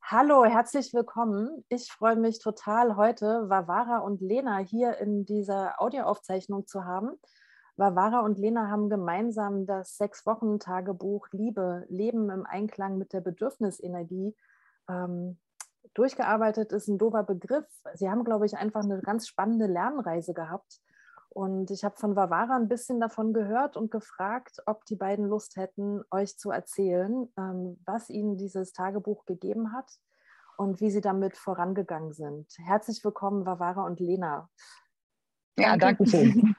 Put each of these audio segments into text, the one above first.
Hallo, herzlich willkommen. Ich freue mich total, heute Varvara und Lena hier in dieser Audioaufzeichnung zu haben. Varvara und Lena haben gemeinsam das 6-Wochen-Tagebuch Liebe, Leben im Einklang mit der Bedürfnisenergie durchgearbeitet. Ist ein doofer Begriff. Sie haben, glaube ich, einfach eine ganz spannende Lernreise gehabt. Und ich habe von Varvara ein bisschen davon gehört und gefragt, ob die beiden Lust hätten, euch zu erzählen, was ihnen dieses Tagebuch gegeben hat und wie sie damit vorangegangen sind. Herzlich willkommen, Varvara und Lena. Ja, danke schön.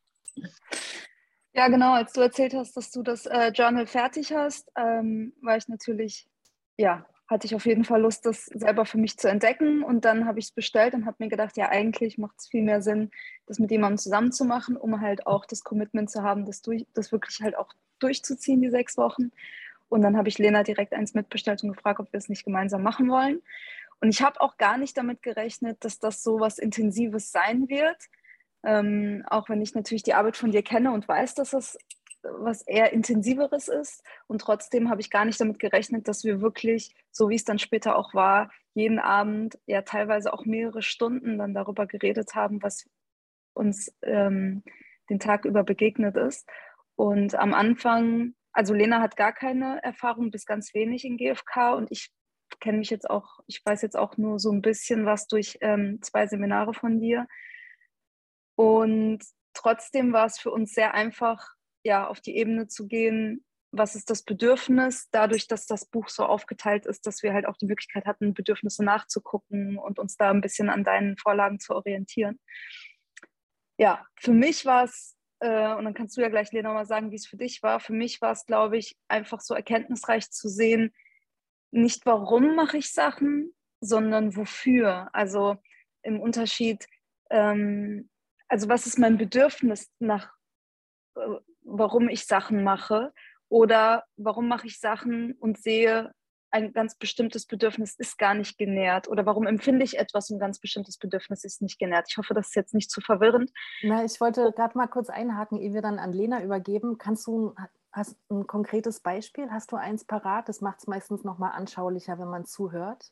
Ja, genau, als du erzählt hast, dass du das Journal fertig hast, war ich natürlich, ja, hatte ich auf jeden Fall Lust, das selber für mich zu entdecken. Und dann habe ich es bestellt und habe mir gedacht, ja, eigentlich macht es viel mehr Sinn, das mit jemandem zusammen zu machen, um halt auch das Commitment zu haben, das wirklich halt auch durchzuziehen, die 6 Wochen. Und dann habe ich Lena direkt eins mitbestellt und gefragt, ob wir es nicht gemeinsam machen wollen. Und ich habe auch gar nicht damit gerechnet, dass das so was Intensives sein wird. Auch wenn ich natürlich die Arbeit von dir kenne und weiß, dass das was eher Intensiveres ist. Und trotzdem habe ich gar nicht damit gerechnet, dass wir wirklich, so wie es dann später auch war, jeden Abend, ja teilweise auch mehrere Stunden dann darüber geredet haben, was uns den Tag über begegnet ist. Und am Anfang, also Lena hat gar keine Erfahrung bis ganz wenig in GfK und ich kenne mich jetzt auch, ich weiß jetzt auch nur so ein bisschen was durch 2 Seminare von dir. Und trotzdem war es für uns sehr einfach, ja, auf die Ebene zu gehen, was ist das Bedürfnis, dadurch, dass das Buch so aufgeteilt ist, dass wir halt auch die Möglichkeit hatten, Bedürfnisse nachzugucken und uns da ein bisschen an deinen Vorlagen zu orientieren. Ja, für mich war es, und dann kannst du ja gleich, Lena, mal sagen, wie es für dich war. Für mich war es, glaube ich, einfach so erkenntnisreich zu sehen, nicht warum mache ich Sachen, sondern wofür. Also im Unterschied, also was ist mein Bedürfnis nach, warum ich Sachen mache oder warum mache ich Sachen und sehe, ein ganz bestimmtes Bedürfnis ist gar nicht genährt oder warum empfinde ich etwas und ein ganz bestimmtes Bedürfnis ist nicht genährt. Ich hoffe, das ist jetzt nicht zu verwirrend. Na, ich wollte gerade mal kurz einhaken, ehe wir dann an Lena übergeben. Hast ein konkretes Beispiel? Hast du eins parat? Das macht es meistens noch mal anschaulicher, wenn man zuhört.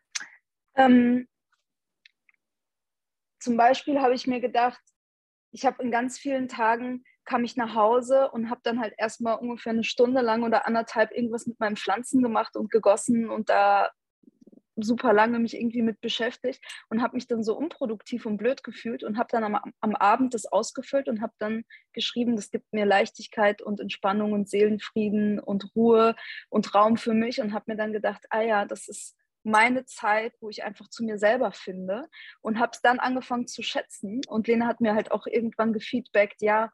Zum Beispiel habe ich mir gedacht, ich habe in ganz vielen Tagen kam ich nach Hause und habe dann halt erstmal ungefähr eine Stunde lang oder anderthalb irgendwas mit meinen Pflanzen gemacht und gegossen und da super lange mich irgendwie mit beschäftigt und habe mich dann so unproduktiv und blöd gefühlt und habe dann am Abend das ausgefüllt und habe dann geschrieben, das gibt mir Leichtigkeit und Entspannung und Seelenfrieden und Ruhe und Raum für mich und habe mir dann gedacht, ah ja, das ist meine Zeit, wo ich einfach zu mir selber finde und habe es dann angefangen zu schätzen und Lena hat mir halt auch irgendwann gefeedbackt, ja,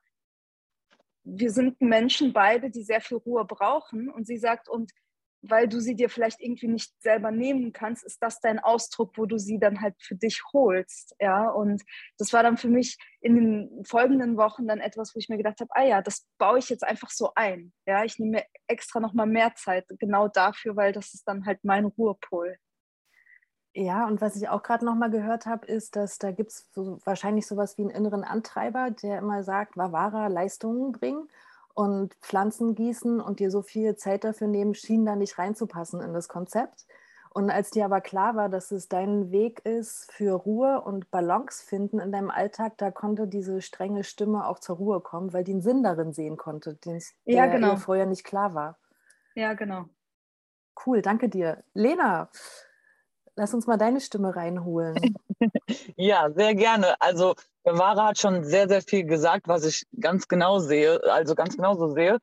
wir sind Menschen beide, die sehr viel Ruhe brauchen und sie sagt, und weil du sie dir vielleicht irgendwie nicht selber nehmen kannst, ist das dein Ausdruck, wo du sie dann halt für dich holst, ja, und das war dann für mich in den folgenden Wochen dann etwas, wo ich mir gedacht habe, ah ja, das baue ich jetzt einfach so ein, ja, ich nehme mir extra nochmal mehr Zeit genau dafür, weil das ist dann halt mein Ruhepol. Ja, und was ich auch gerade noch mal gehört habe, ist, dass da gibt es wahrscheinlich sowas wie einen inneren Antreiber, der immer sagt, Varvara, Leistungen bringen und Pflanzen gießen und dir so viel Zeit dafür nehmen, schien da nicht reinzupassen in das Konzept. Und als dir aber klar war, dass es dein Weg ist für Ruhe und Balance finden in deinem Alltag, da konnte diese strenge Stimme auch zur Ruhe kommen, weil die einen Sinn darin sehen konnte, Ja, der ihr genau. vorher nicht klar war. Ja, genau. Cool, danke dir. Lena, lass uns mal deine Stimme reinholen. Ja, sehr gerne. Also Varvara hat schon sehr, sehr viel gesagt, was ich ganz genau sehe, also ganz genau so sehe.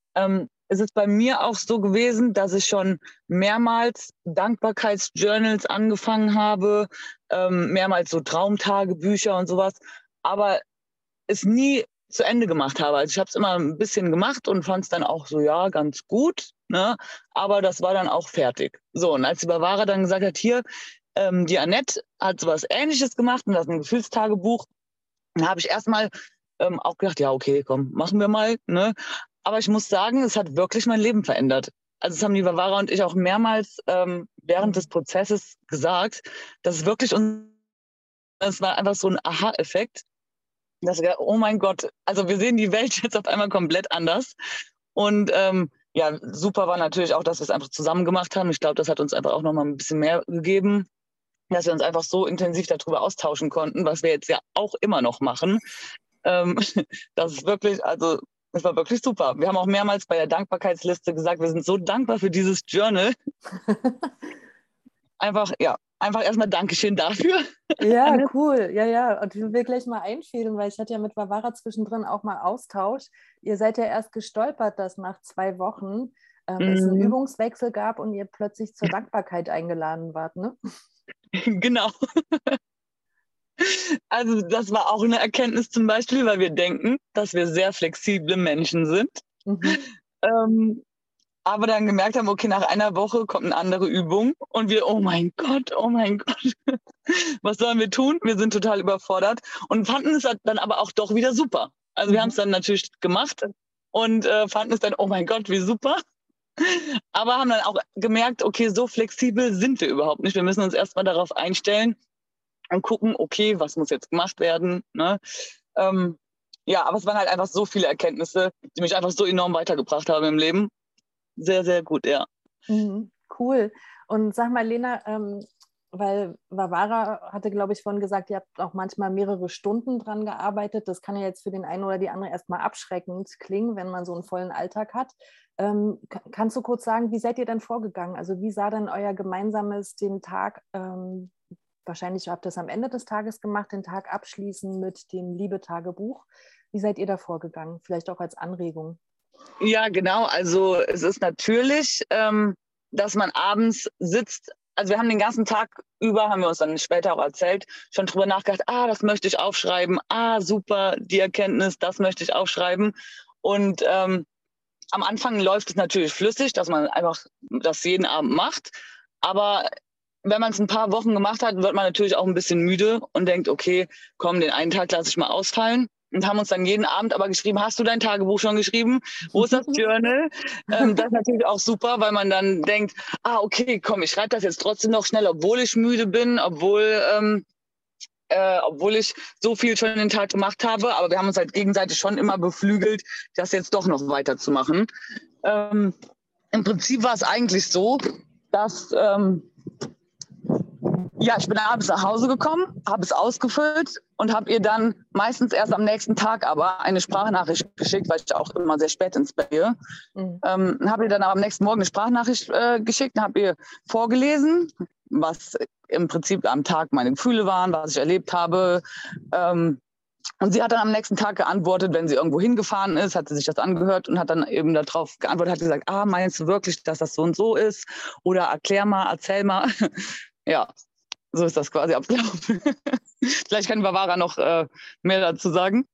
Es ist bei mir auch so gewesen, dass ich schon mehrmals Dankbarkeitsjournals angefangen habe, mehrmals so Traumtagebücher und sowas, aber es nie zu Ende gemacht habe. Also ich habe es immer ein bisschen gemacht und fand es dann auch so, ja, ganz gut, ne? Aber das war dann auch fertig. So, und als die Varvara dann gesagt hat, hier, die Annette hat sowas Ähnliches gemacht und das ist ein Gefühlstagebuch, dann habe ich erstmal auch gedacht, ja, okay, komm, machen wir mal, ne? Aber ich muss sagen, es hat wirklich mein Leben verändert. Also das haben die Varvara und ich auch mehrmals während des Prozesses gesagt, dass es wirklich es war einfach so ein Aha-Effekt, dass wir, oh mein Gott, also wir sehen die Welt jetzt auf einmal komplett anders. Und Ja, super war natürlich auch, dass wir es einfach zusammen gemacht haben. Ich glaube, das hat uns einfach auch nochmal ein bisschen mehr gegeben, dass wir uns einfach so intensiv darüber austauschen konnten, was wir jetzt ja auch immer noch machen. Ähm, das ist wirklich, also es war wirklich super. Wir haben auch mehrmals bei der Dankbarkeitsliste gesagt, wir sind so dankbar für dieses Journal. Einfach erstmal Dankeschön dafür. Ja, cool. Ja, ja. Und ich will gleich mal einfädeln, weil ich hatte ja mit Vavara zwischendrin auch mal Austausch. Ihr seid ja erst gestolpert, dass nach 2 Wochen es einen Mhm. Übungswechsel gab und ihr plötzlich zur Dankbarkeit eingeladen wart, ne? Genau. Also das war auch eine Erkenntnis zum Beispiel, weil wir denken, dass wir sehr flexible Menschen sind. Mhm. Ähm, aber dann gemerkt haben, okay, nach einer Woche kommt eine andere Übung und wir, oh mein Gott, was sollen wir tun? Wir sind total überfordert und fanden es dann aber auch doch wieder super. Also wir haben es Mhm. dann natürlich gemacht und fanden es dann, oh mein Gott, wie super. Aber haben dann auch gemerkt, okay, so flexibel sind wir überhaupt nicht. Wir müssen uns erstmal darauf einstellen und gucken, okay, was muss jetzt gemacht werden. Ne? Ähm, ja, aber es waren halt einfach so viele Erkenntnisse, die mich einfach so enorm weitergebracht haben im Leben. Sehr, sehr gut, ja. Mhm. Cool. Und sag mal, Lena, weil Vavara hatte, glaube ich, vorhin gesagt, ihr habt auch manchmal mehrere Stunden dran gearbeitet. Das kann ja jetzt für den einen oder die andere erstmal abschreckend klingen, wenn man so einen vollen Alltag hat. Kannst du kurz sagen, wie seid ihr denn vorgegangen? Also wie sah denn euer gemeinsames den Tag, wahrscheinlich habt ihr es am Ende des Tages gemacht, den Tag abschließen mit dem Liebe-Tagebuch. Wie seid ihr da vorgegangen? Vielleicht auch als Anregung. Ja, genau. Also es ist natürlich, dass man abends sitzt. Also wir haben den ganzen Tag über, haben wir uns dann später auch erzählt, schon drüber nachgedacht, das möchte ich aufschreiben, super, die Erkenntnis, das möchte ich aufschreiben. Und am Anfang läuft es natürlich flüssig, dass man einfach das jeden Abend macht. Aber wenn man es ein paar Wochen gemacht hat, wird man natürlich auch ein bisschen müde und denkt, okay, komm, den einen Tag lasse ich mal ausfallen. Und haben uns dann jeden Abend aber geschrieben, hast du dein Tagebuch schon geschrieben? Wo ist das Journal? Das ist natürlich auch super, weil man dann denkt, okay, komm, ich schreibe das jetzt trotzdem noch schnell, obwohl ich müde bin, obwohl ich so viel schon den Tag gemacht habe. Aber wir haben uns halt gegenseitig schon immer beflügelt, das jetzt doch noch weiterzumachen. Im Prinzip war es eigentlich so, dass ich bin abends nach Hause gekommen, habe es ausgefüllt und habe ihr dann meistens erst am nächsten Tag aber eine Sprachnachricht geschickt, weil ich auch immer sehr spät ins Bett gehe. Habe ihr dann aber am nächsten Morgen eine Sprachnachricht geschickt und habe ihr vorgelesen, was im Prinzip am Tag meine Gefühle waren, was ich erlebt habe. Und sie hat dann am nächsten Tag geantwortet, wenn sie irgendwo hingefahren ist, hat sie sich das angehört und hat dann eben darauf geantwortet, hat gesagt, meinst du wirklich, dass das so und so ist? Oder erklär mal, erzähl mal. Ja, so ist das quasi abgelaufen. Vielleicht kann Vavara noch mehr dazu sagen.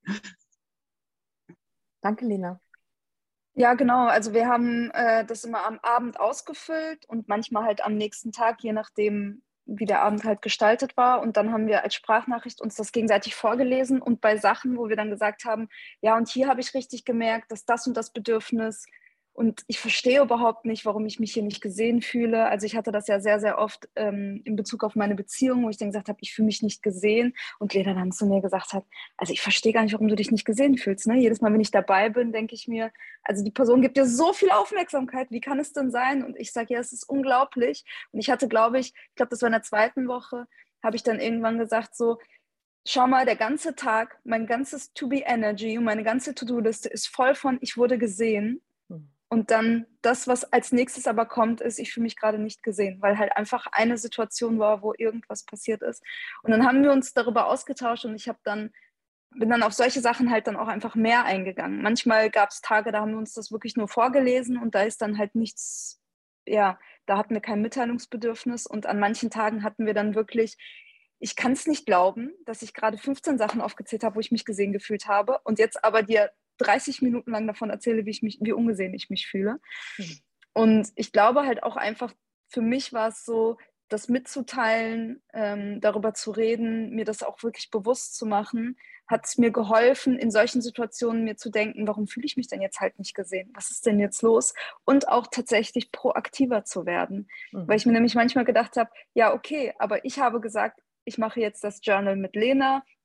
Danke, Lena. Ja, genau. Also wir haben das immer am Abend ausgefüllt und manchmal halt am nächsten Tag, je nachdem, wie der Abend halt gestaltet war. Und dann haben wir als Sprachnachricht uns das gegenseitig vorgelesen und bei Sachen, wo wir dann gesagt haben, ja, und hier habe ich richtig gemerkt, dass das und das Bedürfnis und ich verstehe überhaupt nicht, warum ich mich hier nicht gesehen fühle. Also ich hatte das ja sehr, sehr oft in Bezug auf meine Beziehung, wo ich dann gesagt habe, ich fühle mich nicht gesehen. Und Lena dann zu mir gesagt hat, also ich verstehe gar nicht, warum du dich nicht gesehen fühlst. Ne? Jedes Mal, wenn ich dabei bin, denke ich mir, also die Person gibt dir so viel Aufmerksamkeit, wie kann es denn sein? Und ich sage, ja, es ist unglaublich. Und ich hatte, glaube ich, das war in der 2. Woche, habe ich dann irgendwann gesagt so, schau mal, der ganze Tag, mein ganzes To-Be-Energy und meine ganze To-Do-Liste ist voll von, ich wurde gesehen. Und dann das, was als nächstes aber kommt, ist, ich fühle mich gerade nicht gesehen, weil halt einfach eine Situation war, wo irgendwas passiert ist. Und dann haben wir uns darüber ausgetauscht und bin dann auf solche Sachen halt dann auch einfach mehr eingegangen. Manchmal gab es Tage, da haben wir uns das wirklich nur vorgelesen und da ist dann halt nichts, ja, da hatten wir kein Mitteilungsbedürfnis und an manchen Tagen hatten wir dann wirklich, ich kann es nicht glauben, dass ich gerade 15 Sachen aufgezählt habe, wo ich mich gesehen gefühlt habe und jetzt aber dir 30 Minuten lang davon erzähle, wie ungesehen ich mich fühle. Und ich glaube halt auch einfach, für mich war es so, das mitzuteilen, darüber zu reden, mir das auch wirklich bewusst zu machen, hat es mir geholfen, in solchen Situationen mir zu denken, warum fühle ich mich denn jetzt halt nicht gesehen? Was ist denn jetzt los? Und auch tatsächlich proaktiver zu werden. Weil ich mir nämlich manchmal gedacht habe, ja, okay, aber ich habe gesagt, ich mache jetzt das Journal mit Lena,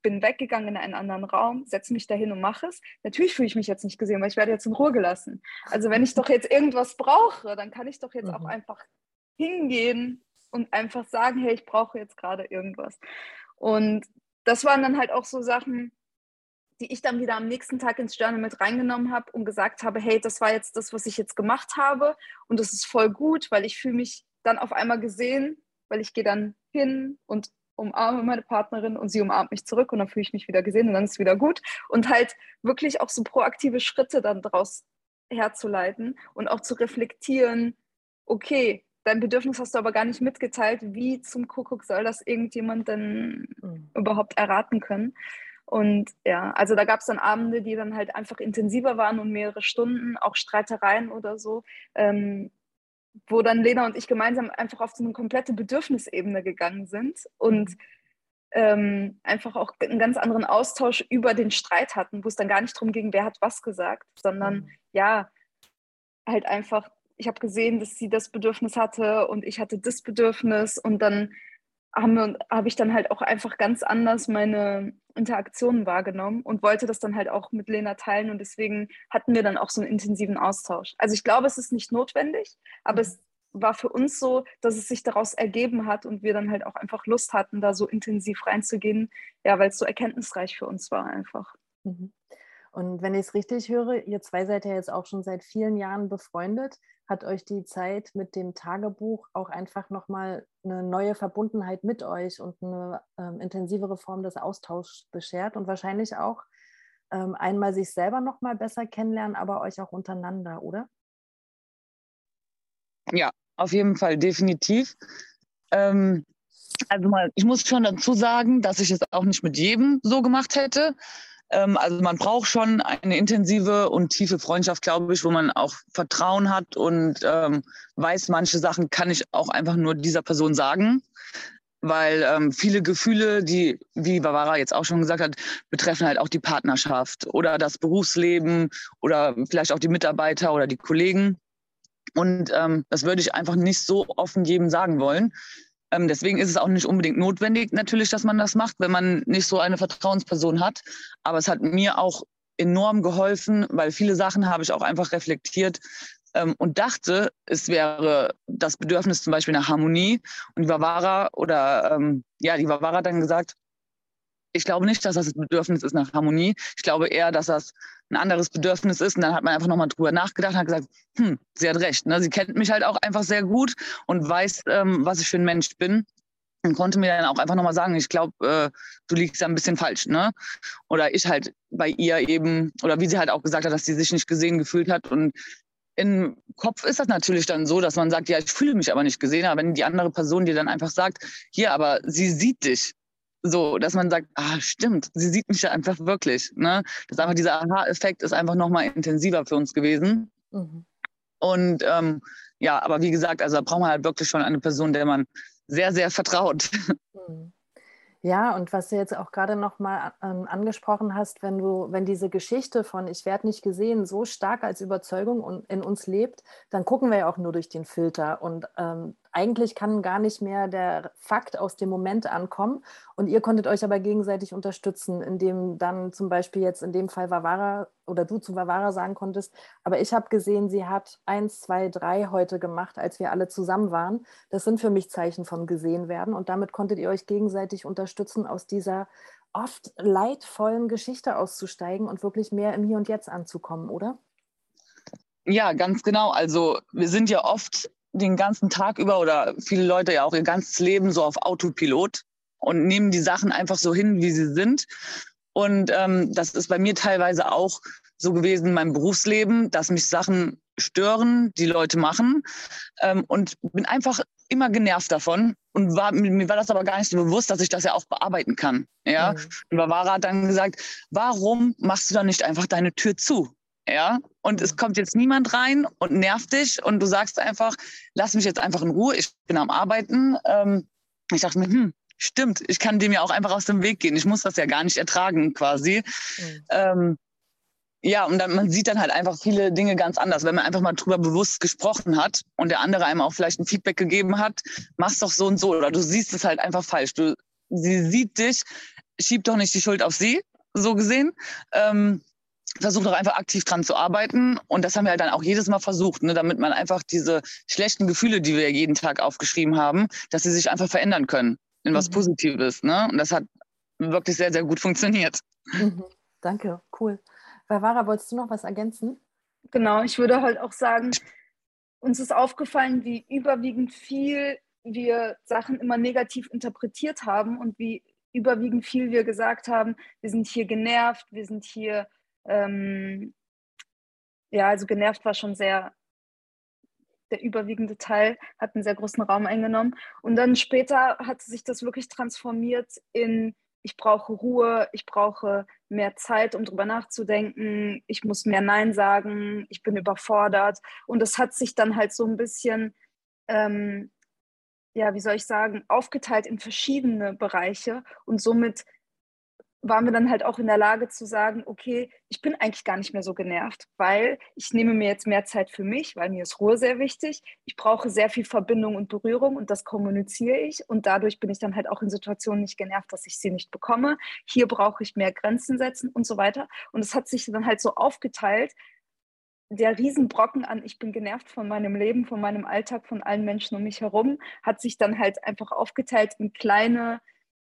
bin weggegangen in einen anderen Raum, setze mich dahin und mache es. Natürlich fühle ich mich jetzt nicht gesehen, weil ich werde jetzt in Ruhe gelassen. Also wenn ich doch jetzt irgendwas brauche, dann kann ich doch jetzt auch einfach hingehen und einfach sagen, hey, ich brauche jetzt gerade irgendwas. Und das waren dann halt auch so Sachen, die ich dann wieder am nächsten Tag ins Journal mit reingenommen habe und gesagt habe, hey, das war jetzt das, was ich jetzt gemacht habe und das ist voll gut, weil ich fühle mich dann auf einmal gesehen, weil ich gehe dann hin und umarme meine Partnerin und sie umarmt mich zurück und dann fühle ich mich wieder gesehen und dann ist es wieder gut. Und halt wirklich auch so proaktive Schritte dann daraus herzuleiten und auch zu reflektieren, okay, dein Bedürfnis hast du aber gar nicht mitgeteilt, wie zum Kuckuck soll das irgendjemand denn überhaupt erraten können? Und ja, also da gab es dann Abende, die dann halt einfach intensiver waren und mehrere Stunden, auch Streitereien oder so, wo dann Lena und ich gemeinsam einfach auf so eine komplette Bedürfnisebene gegangen sind und einfach auch einen ganz anderen Austausch über den Streit hatten, wo es dann gar nicht darum ging, wer hat was gesagt, sondern ja, halt einfach, ich habe gesehen, dass sie das Bedürfnis hatte und ich hatte das Bedürfnis und dann habe ich dann halt auch einfach ganz anders meine Interaktionen wahrgenommen und wollte das dann halt auch mit Lena teilen und deswegen hatten wir dann auch so einen intensiven Austausch. Also ich glaube, es ist nicht notwendig, aber es war für uns so, dass es sich daraus ergeben hat und wir dann halt auch einfach Lust hatten, da so intensiv reinzugehen, ja, weil es so erkenntnisreich für uns war einfach. Und wenn ich es richtig höre, ihr zwei seid ja jetzt auch schon seit vielen Jahren befreundet. Hat euch die Zeit mit dem Tagebuch auch einfach nochmal eine neue Verbundenheit mit euch und eine intensivere Form des Austauschs beschert und wahrscheinlich auch einmal sich selber nochmal besser kennenlernen, aber euch auch untereinander, oder? Ja, auf jeden Fall, definitiv. Also ich muss schon dazu sagen, dass ich es auch nicht mit jedem so gemacht hätte. Also man braucht schon eine intensive und tiefe Freundschaft, glaube ich, wo man auch Vertrauen hat und weiß, manche Sachen kann ich auch einfach nur dieser Person sagen. Weil viele Gefühle, die, wie Barbara jetzt auch schon gesagt hat, betreffen halt auch die Partnerschaft oder das Berufsleben oder vielleicht auch die Mitarbeiter oder die Kollegen. Und das würde ich einfach nicht so offen jedem sagen wollen. Deswegen ist es auch nicht unbedingt notwendig, natürlich, dass man das macht, wenn man nicht so eine Vertrauensperson hat. Aber es hat mir auch enorm geholfen, weil viele Sachen habe ich auch einfach reflektiert und dachte, es wäre das Bedürfnis zum Beispiel nach Harmonie. Und die Barbara hat dann gesagt, ich glaube nicht, dass das Bedürfnis ist nach Harmonie. Ich glaube eher, dass das ein anderes Bedürfnis ist. Und dann hat man einfach nochmal drüber nachgedacht und hat gesagt, sie hat recht. Ne? Sie kennt mich halt auch einfach sehr gut und weiß, was ich für ein Mensch bin. Und konnte mir dann auch einfach nochmal sagen, ich glaube, du liegst ja ein bisschen falsch. Ne? Oder ich halt bei ihr eben, oder wie sie halt auch gesagt hat, dass sie sich nicht gesehen gefühlt hat. Und im Kopf ist das natürlich dann so, dass man sagt, ja, ich fühle mich aber nicht gesehen. Aber wenn die andere Person dir dann einfach sagt, hier, aber sie sieht dich. So, dass man sagt, stimmt, sie sieht mich ja einfach wirklich. Ne? Das ist einfach, dieser Aha-Effekt ist einfach nochmal intensiver für uns gewesen. Und aber wie gesagt, also da braucht man halt wirklich schon eine Person, der man sehr, sehr vertraut. Ja, und was du jetzt auch gerade nochmal angesprochen hast, wenn diese Geschichte von ich werde nicht gesehen so stark als Überzeugung in uns lebt, dann gucken wir ja auch nur durch den Filter und eigentlich kann gar nicht mehr der Fakt aus dem Moment ankommen und ihr konntet euch aber gegenseitig unterstützen, indem dann zum Beispiel jetzt in dem Fall Varvara oder du zu Varvara sagen konntest, aber ich habe gesehen, sie hat 1, 2, 3 heute gemacht, als wir alle zusammen waren. Das sind für mich Zeichen vom Gesehenwerden und damit konntet ihr euch gegenseitig unterstützen, aus dieser oft leidvollen Geschichte auszusteigen und wirklich mehr im Hier und Jetzt anzukommen, oder? Ja, ganz genau. Also wir sind ja oft den ganzen Tag über oder viele Leute ja auch ihr ganzes Leben so auf Autopilot und nehmen die Sachen einfach so hin, wie sie sind. Und das ist bei mir teilweise auch so gewesen in meinem Berufsleben, dass mich Sachen stören, die Leute machen und bin einfach immer genervt davon und mir war das aber gar nicht so bewusst, dass ich das ja auch bearbeiten kann. Ja? Und Barbara hat dann gesagt, warum machst du dann nicht einfach deine Tür zu? Ja, und es kommt jetzt niemand rein und nervt dich und du sagst einfach, lass mich jetzt einfach in Ruhe, ich bin am Arbeiten. Ich dachte mir, stimmt, ich kann dem ja auch einfach aus dem Weg gehen. Ich muss das ja gar nicht ertragen quasi. Und dann, man sieht dann halt einfach viele Dinge ganz anders, wenn man einfach mal drüber bewusst gesprochen hat und der andere einem auch vielleicht ein Feedback gegeben hat, mach's doch so und so oder du siehst es halt einfach falsch. Sie sieht dich schieb doch nicht die Schuld auf sie, so gesehen. Versuch doch einfach aktiv dran zu arbeiten. Und das haben wir halt dann auch jedes Mal versucht, ne, damit man einfach diese schlechten Gefühle, die wir jeden Tag aufgeschrieben haben, dass sie sich einfach verändern können in was Positives. Ne? Und das hat wirklich sehr, sehr gut funktioniert. Danke, cool. Varvara, wolltest du noch was ergänzen? Genau, ich würde halt auch sagen, uns ist aufgefallen, wie überwiegend viel wir Sachen immer negativ interpretiert haben und wie überwiegend viel wir gesagt haben, wir sind hier genervt, wir sind hier, ja, also genervt war schon sehr, der überwiegende Teil hat einen sehr großen Raum eingenommen. Und dann später hat sich das wirklich transformiert in, ich brauche Ruhe, ich brauche mehr Zeit, um drüber nachzudenken, ich muss mehr Nein sagen, ich bin überfordert. Und das hat sich dann halt so ein bisschen, ja, wie soll ich sagen, aufgeteilt in verschiedene Bereiche. Und somit waren wir dann halt auch in der Lage zu sagen, okay, ich bin eigentlich gar nicht mehr so genervt, weil ich nehme mir jetzt mehr Zeit für mich, weil mir ist Ruhe sehr wichtig. Ich brauche sehr viel Verbindung und Berührung und das kommuniziere ich und dadurch bin ich dann halt auch in Situationen nicht genervt, dass ich sie nicht bekomme. Hier brauche ich mehr Grenzen setzen und so weiter. Und es hat sich dann halt so aufgeteilt, der Riesenbrocken an, ich bin genervt von meinem Leben, von meinem Alltag, von allen Menschen um mich herum, hat sich dann halt einfach aufgeteilt in kleine,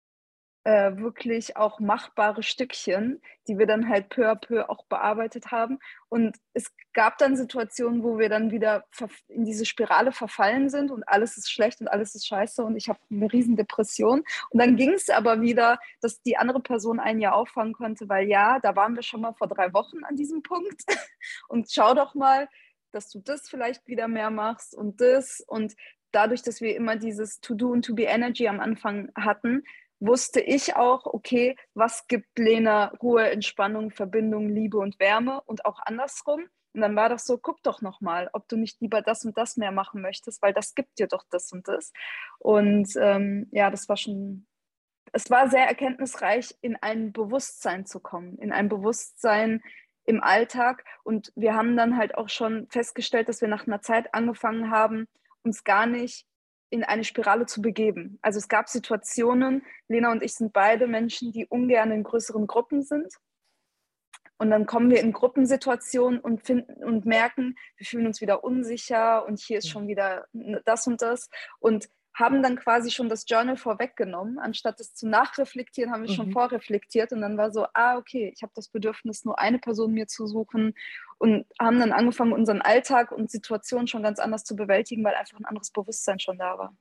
wirklich auch machbare Stückchen, die wir dann halt peu à peu auch bearbeitet haben. Und es gab dann Situationen, wo wir dann wieder in diese Spirale verfallen sind und alles ist schlecht und alles ist scheiße und ich habe eine riesen Depression. Und dann ging es aber wieder, dass die andere Person einen ja auffangen konnte, weil ja, da waren wir schon mal vor 3 Wochen an diesem Punkt und schau doch mal, dass du das vielleicht wieder mehr machst und das. Und dadurch, dass wir immer dieses To-Do und To-Be-Energy am Anfang hatten, wusste ich auch, okay, was gibt Lena Ruhe, Entspannung, Verbindung, Liebe und Wärme und auch andersrum. Und dann war das so, guck doch nochmal, ob du nicht lieber das und das mehr machen möchtest, weil das gibt dir doch das und das. Und ja, das war schon, es war sehr erkenntnisreich, in ein Bewusstsein zu kommen, in ein Bewusstsein im Alltag. Und wir haben dann halt auch schon festgestellt, dass wir nach einer Zeit angefangen haben, uns gar nicht in eine Spirale zu begeben. Also es gab Situationen, Lena und ich sind beide Menschen, die ungern in größeren Gruppen sind. Und dann kommen wir in Gruppensituationen und finden und merken, wir fühlen uns wieder unsicher und hier ist schon wieder das und das. Und haben dann quasi schon das Journal vorweggenommen. Anstatt es zu nachreflektieren, haben wir schon vorreflektiert. Und dann war so, okay, ich habe das Bedürfnis, nur eine Person mir zu suchen. Und haben dann angefangen, unseren Alltag und Situationen schon ganz anders zu bewältigen, weil einfach ein anderes Bewusstsein schon da war.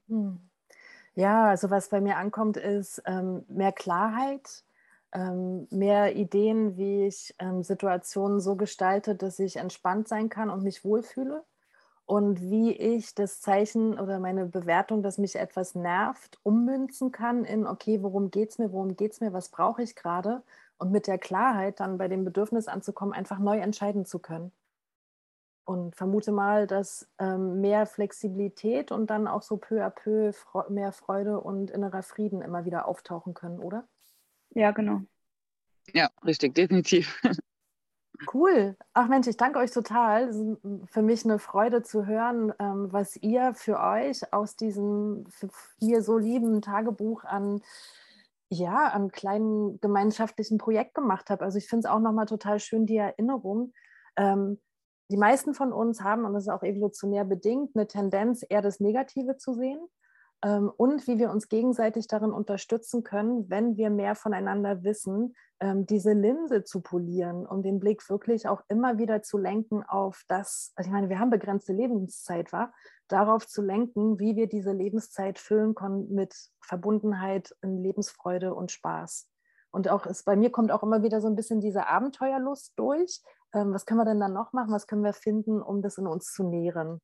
Ja, also was bei mir ankommt, ist mehr Klarheit, mehr Ideen, wie ich Situationen so gestalte, dass ich entspannt sein kann und mich wohlfühle. Und wie ich das Zeichen oder meine Bewertung, dass mich etwas nervt, ummünzen kann in, okay, worum geht es mir, was brauche ich gerade? Und mit der Klarheit dann bei dem Bedürfnis anzukommen, einfach neu entscheiden zu können. Und vermute mal, dass mehr Flexibilität und dann auch so peu à peu mehr Freude und innerer Frieden immer wieder auftauchen können, oder? Ja, genau. Ja, richtig, definitiv. Cool. Ach Mensch, ich danke euch total. Es ist für mich eine Freude zu hören, was ihr für euch aus diesem für mir so lieben Tagebuch an, ja, an kleinen gemeinschaftlichen Projekt gemacht habt. Also ich finde es auch nochmal total schön, die Erinnerung. Die meisten von uns haben, und das ist auch evolutionär bedingt, eine Tendenz, eher das Negative zu sehen. Und wie wir uns gegenseitig darin unterstützen können, wenn wir mehr voneinander wissen, diese Linse zu polieren, um den Blick wirklich auch immer wieder zu lenken auf das, also ich meine, wir haben begrenzte Lebenszeit, darauf zu lenken, wie wir diese Lebenszeit füllen können mit Verbundenheit, in Lebensfreude und Spaß. Und auch bei mir kommt auch immer wieder so ein bisschen diese Abenteuerlust durch. Was können wir denn dann noch machen? Was können wir finden, um das in uns zu nähren?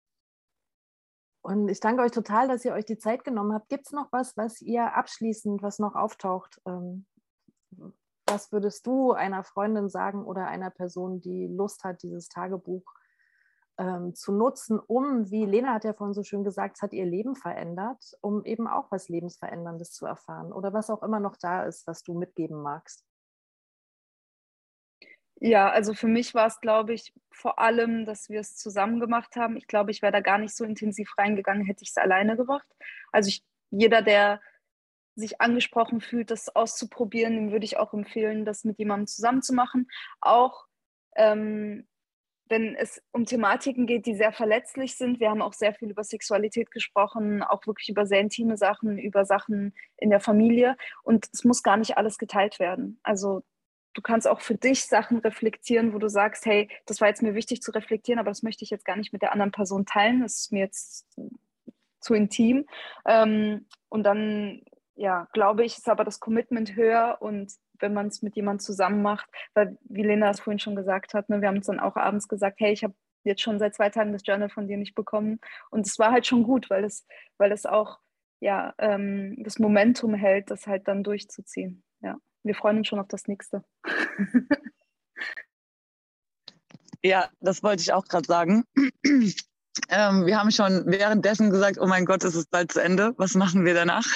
Und ich danke euch total, dass ihr euch die Zeit genommen habt. Gibt es noch was ihr abschließend, was noch auftaucht? Was würdest du einer Freundin sagen oder einer Person, die Lust hat, dieses Tagebuch zu nutzen, wie Lena hat ja vorhin so schön gesagt, es hat ihr Leben verändert, um eben auch was Lebensveränderndes zu erfahren oder was auch immer noch da ist, was du mitgeben magst? Ja, also für mich war es, glaube ich, vor allem, dass wir es zusammen gemacht haben. Ich glaube, ich wäre da gar nicht so intensiv reingegangen, hätte ich es alleine gemacht. Also jeder, der sich angesprochen fühlt, das auszuprobieren, dem würde ich auch empfehlen, das mit jemandem zusammen zu machen. Auch wenn es um Thematiken geht, die sehr verletzlich sind. Wir haben auch sehr viel über Sexualität gesprochen, auch wirklich über sehr intime Sachen, über Sachen in der Familie. Und es muss gar nicht alles geteilt werden. Also du kannst auch für dich Sachen reflektieren, wo du sagst, hey, das war jetzt mir wichtig zu reflektieren, aber das möchte ich jetzt gar nicht mit der anderen Person teilen. Das ist mir jetzt zu intim. Und dann, ja, glaube ich, ist aber das Commitment höher und wenn man es mit jemandem zusammen macht, weil wie Lena es vorhin schon gesagt hat, ne, wir haben uns dann auch abends gesagt, hey, ich habe jetzt schon seit 2 Tagen das Journal von dir nicht bekommen und es war halt schon gut, weil es auch ja, das Momentum hält, das halt dann durchzuziehen. Ja, wir freuen uns schon auf das nächste. Ja, das wollte ich auch gerade sagen. Wir haben schon währenddessen gesagt, oh mein Gott, es ist bald zu Ende. Was machen wir danach?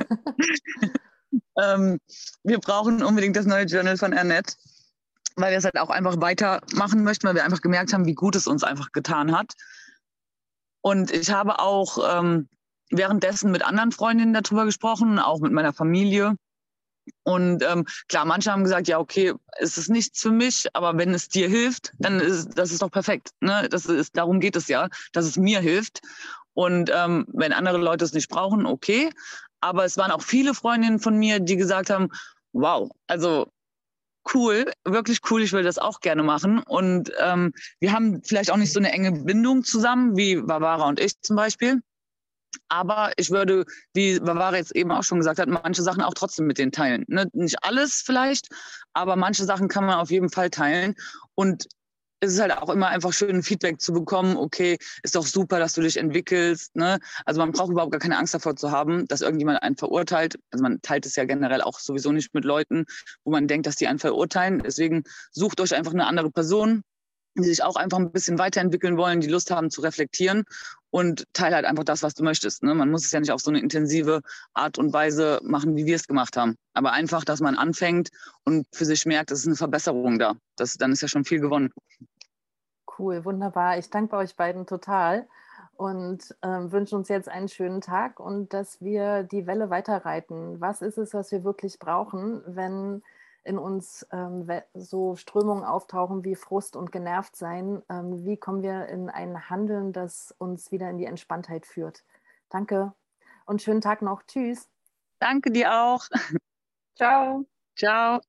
Wir brauchen unbedingt das neue Journal von Annette, weil wir es halt auch einfach weitermachen möchten, weil wir einfach gemerkt haben, wie gut es uns einfach getan hat. Und ich habe auch währenddessen mit anderen Freundinnen darüber gesprochen, auch mit meiner Familie. Und klar, manche haben gesagt, ja, okay, es ist nichts für mich, aber wenn es dir hilft, dann ist das ist doch perfekt. Ne? Darum geht es ja, dass es mir hilft. Und wenn andere Leute es nicht brauchen, okay. Aber es waren auch viele Freundinnen von mir, die gesagt haben, wow, also cool, wirklich cool, ich will das auch gerne machen. Und wir haben vielleicht auch nicht so eine enge Bindung zusammen, wie Barbara und ich zum Beispiel. Aber ich würde, wie Barbara jetzt eben auch schon gesagt hat, manche Sachen auch trotzdem mit denen teilen. Ne? Nicht alles vielleicht, aber manche Sachen kann man auf jeden Fall teilen. Und es ist halt auch immer einfach schön, Feedback zu bekommen. Okay, ist doch super, dass du dich entwickelst. Ne? Also man braucht überhaupt gar keine Angst davor zu haben, dass irgendjemand einen verurteilt. Also man teilt es ja generell auch sowieso nicht mit Leuten, wo man denkt, dass die einen verurteilen. Deswegen sucht euch einfach eine andere Person, die sich auch einfach ein bisschen weiterentwickeln wollen, die Lust haben zu reflektieren und teile halt einfach das, was du möchtest. Ne? Man muss es ja nicht auf so eine intensive Art und Weise machen, wie wir es gemacht haben. Aber einfach, dass man anfängt und für sich merkt, es ist eine Verbesserung da. Dann ist ja schon viel gewonnen. Cool, wunderbar. Ich danke euch beiden total und wünsche uns jetzt einen schönen Tag und dass wir die Welle weiterreiten. Was ist es, was wir wirklich brauchen, wenn in uns so Strömungen auftauchen wie Frust und Genervtsein? Wie kommen wir in ein Handeln, das uns wieder in die Entspanntheit führt? Danke und schönen Tag noch. Tschüss. Danke dir auch. Ciao. Ciao.